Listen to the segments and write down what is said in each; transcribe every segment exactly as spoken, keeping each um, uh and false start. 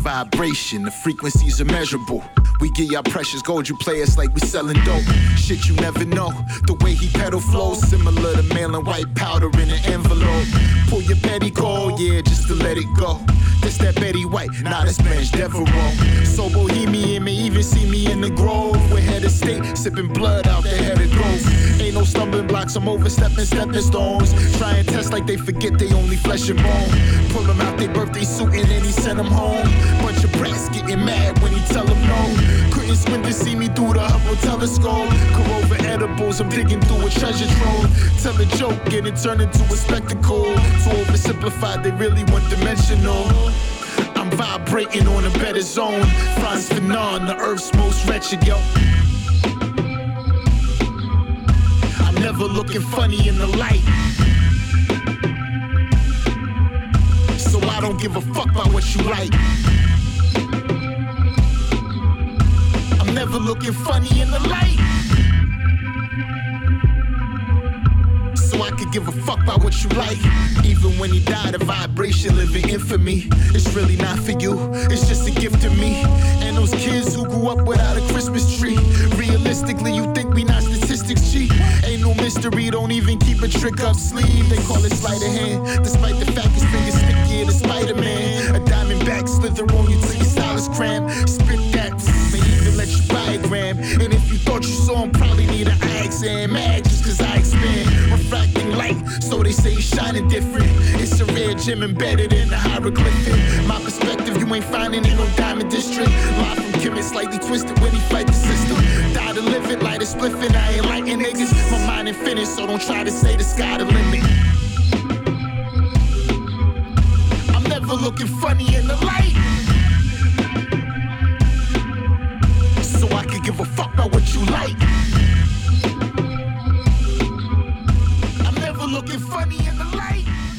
vibration, the frequencies are measurable. We get y'all precious gold, you play us like we selling dope. Shit you never know, the way he pedal flows, similar to mailing white powder in an envelope. Pull your petticoat, yeah, just to let it go. This that Betty White, nah, that's Blanche Devereaux. So bohemian, may even see me in the grove. We're head of state, sipping blood out the head of growth. Ain't no stumbling blocks, I'm overstepping stepping stones. Try and test like they forget they only flesh and bone. Pull them out their birthday suit and then he sent them home. Bunch of brats getting mad when he tell them no. Couldn't squint to see me through the Hubble telescope. Corova edibles, I'm digging through a treasure trove. Tell a joke, get it turned into a spectacle. Too oversimplified, they really one dimensional. I'm vibrating on a better zone. Franz Fanon, the earth's most wretched, yo. I'm never looking funny in the light, so I don't give a fuck about what you like. I'm never looking funny in the light, so I could give a fuck about what you like. Even when he died, a vibration living infamy. It's really not for you, it's just a gift to me. And those kids who grew up without a Christmas tree. Realistically, you think we not statistics, G? Ain't no mystery, don't even keep a trick up sleeve. They call it sleight of hand, despite the fact his fingers stickier than Spider-Man. A diamond back slither on you till your style is crammed. Spit that, may even let you buy a gram. And if you thought you saw him, probably need an eye exam. Mad just cause I expand, refracting light, so they say he's shining different. It's a rare gem embedded in the hieroglyphic. My perspective, you ain't finding in no diamond district. Live from Kim, it's slightly twisted when he fight the system. Die to live it, light a spliffin', I ain't lighting niggas. My mind ain't finished, so don't try to say the sky the limit. I'm never looking funny in the light, so I could give a fuck about what you like. I'm never looking funny in the light.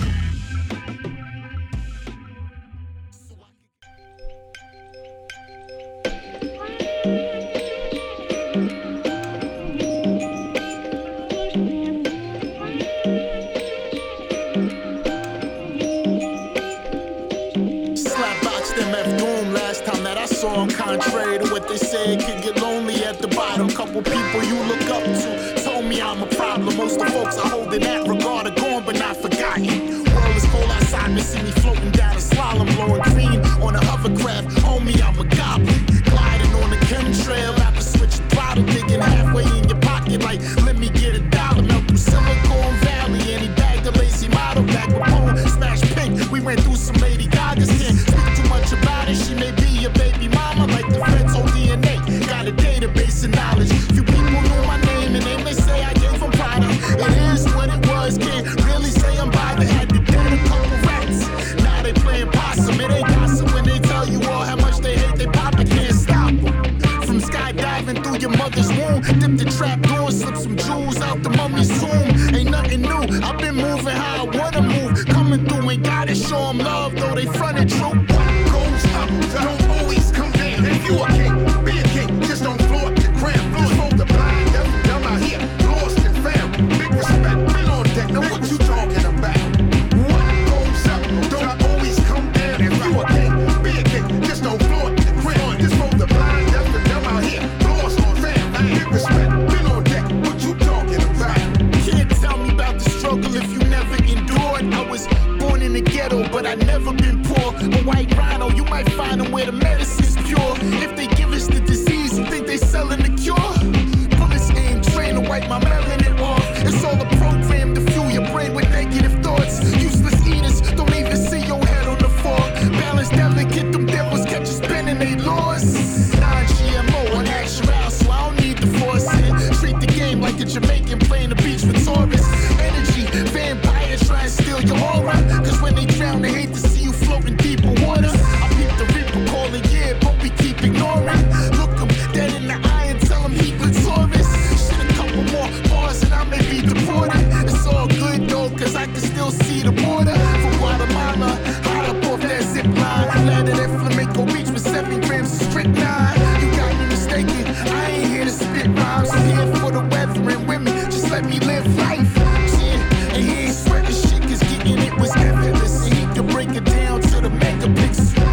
Song contrary to what they say, it can get lonely at the bottom. Couple people you look up to told me I'm a problem. Most of the folks I hold in that regard are gone but not forgotten. World is cold outside, me see me floating down a slalom, blowing green on a hovercraft. Homie, I'm a goblin, gliding on the chemtrail. After switching throttle, digging halfway in your pocket like, let me get a dollar. Melt through Silicon Valley, and he bagged a lazy model. Back with home, smash pink. We ran through some Lady Gaga's. Can't speak too much about it. She may be your baby mama, like the feds on D N A. Got a database of knowledge. Few people know my name and they may say I gave them product. It is what it was, can't really say I'm bothered. Had to dead a couple rats. Now they playing possum. It ain't gossip when they tell you all how much they hate they papa. Can't stop from skydiving through your mother's womb. Dip the trap door, slip some jewels out the mummy's tomb. Ain't nothing new, I've been moving how I wanna move. Coming through, ain't gotta show them love, though they fronted true. Goes up, don't always come down. If you a king, be a king, just don't blow up the crown. Just hold the blind, I'm out here, lost and found. Big respect, been on deck, now what you talking about? What goes up, don't always come down. If you a king, be a king, just don't blow up the crown. Just hold the blind, I'm out here, lost and found. Big respect, been on deck, what you talking about? Can't tell me about the struggle if you never endured. I was born in the ghetto, but I never been poor. A white rhino, you might find them where the medicine's pure. If they give us the disease, you think they selling the cure? Bullets aim, train to wipe my melanin off. It's all a program to fuel your brain with negative thoughts. Useless eaters, don't even see your head on the fork. Balance delicate, them devils catch you spinning they laws. Non-G M O, unnatural, so I don't need the force it. Treat the game like a Jamaican playing the beach with tourists. Energy, vampire try and steal your aura. Cause when they drown, they hate to see you floating deep in water. I peep the reaper calling, yeah, but we keep ignoring. Look them dead in the eye and tell them he glorious. Shit, a couple more bars and I may be deported. It's all good though, cause I can still see the border. From Guatemala, hot up off that zip line. Landed at Flamenco Beach with seven grams of strychnine. You got me mistaken, I ain't here to spit rhymes. I'm here for the weather and women, just let me live life. And he ain't sweating shit, cause getting it was effortless. And he could break it down to the megapixels.